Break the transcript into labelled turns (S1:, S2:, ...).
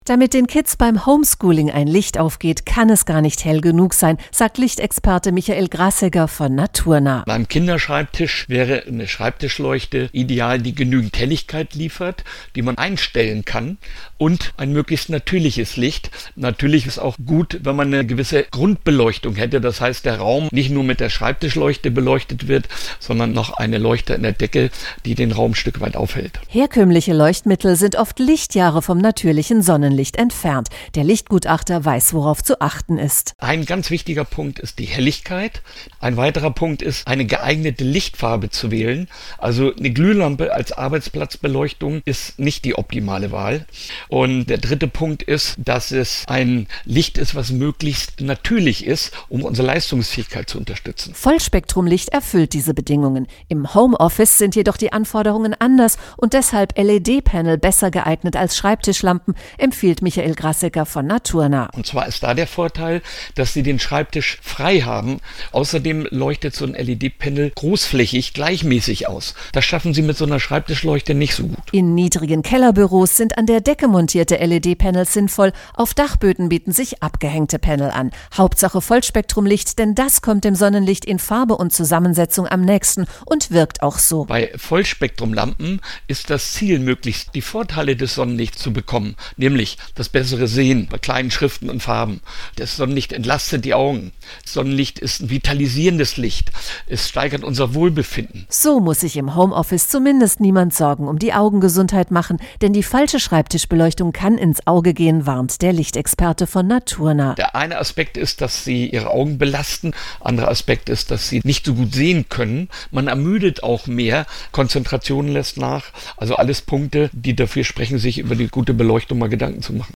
S1: Damit den Kids beim Homeschooling ein Licht aufgeht, kann es gar nicht hell genug sein, sagt Lichtexperte Michael Grassegger von Naturnah.
S2: Beim Kinderschreibtisch wäre eine Schreibtischleuchte ideal, die genügend Helligkeit liefert, die man einstellen kann, und ein möglichst natürliches Licht. Natürlich ist auch gut, wenn man eine gewisse Grundbeleuchtung hätte. Das heißt, der Raum nicht nur mit der Schreibtischleuchte beleuchtet wird, sondern noch eine Leuchte in der Decke, die den Raum ein Stück weit aufhält.
S1: Herkömmliche Leuchtmittel sind oft Lichtjahre vom natürlichen Sonnenlicht entfernt. Der Lichtgutachter weiß, worauf zu achten ist.
S2: Ein ganz wichtiger Punkt ist die Helligkeit. Ein weiterer Punkt ist, eine geeignete Lichtfarbe zu wählen. Also eine Glühlampe als Arbeitsplatzbeleuchtung ist nicht die optimale Wahl. Und der dritte Punkt ist, dass es ein Licht ist, was möglichst natürlich ist, um unsere Leistungsfähigkeit zu unterstützen.
S1: Vollspektrumlicht erfüllt diese Bedingungen. Im Homeoffice sind jedoch die Anforderungen anders und deshalb LED-Panel besser geeignet als Schreibtischlampen, empfiehlt Michael Grassegger von Naturnah.
S2: Und zwar ist da der Vorteil, dass Sie den Schreibtisch frei haben. Außerdem leuchtet so ein LED-Panel großflächig gleichmäßig aus. Das schaffen Sie mit so einer Schreibtischleuchte nicht so gut.
S1: In niedrigen Kellerbüros sind an der Decke montierte LED-Panels sinnvoll. Auf Dachböden bieten sich abgehängte Panel an. Hauptsache Vollspektrumlicht, denn das kommt dem Sonnenlicht in Farbe und Zusammensetzung am nächsten und wirkt auch so.
S2: Bei Vollspektrumlampen ist das Ziel, möglichst die Vorteile des Sonnenlichts zu bekommen, nämlich das bessere Sehen bei kleinen Schriften und Farben. Das Sonnenlicht entlastet die Augen. Das Sonnenlicht ist ein vitalisierendes Licht. Es steigert unser Wohlbefinden.
S1: So muss sich im Homeoffice zumindest niemand Sorgen um die Augengesundheit machen, denn die falsche Schreibtischbeleuchtung kann ins Auge gehen, warnt der Lichtexperte von Naturnah.
S2: Der eine Aspekt ist, dass sie ihre Augen belasten. Anderer Aspekt ist, dass sie nicht so gut sehen können. Man ermüdet auch mehr. Konzentration lässt nach. Also alles Punkte, die dafür sprechen, sich über die gute Beleuchtung mal Gedanken zu machen.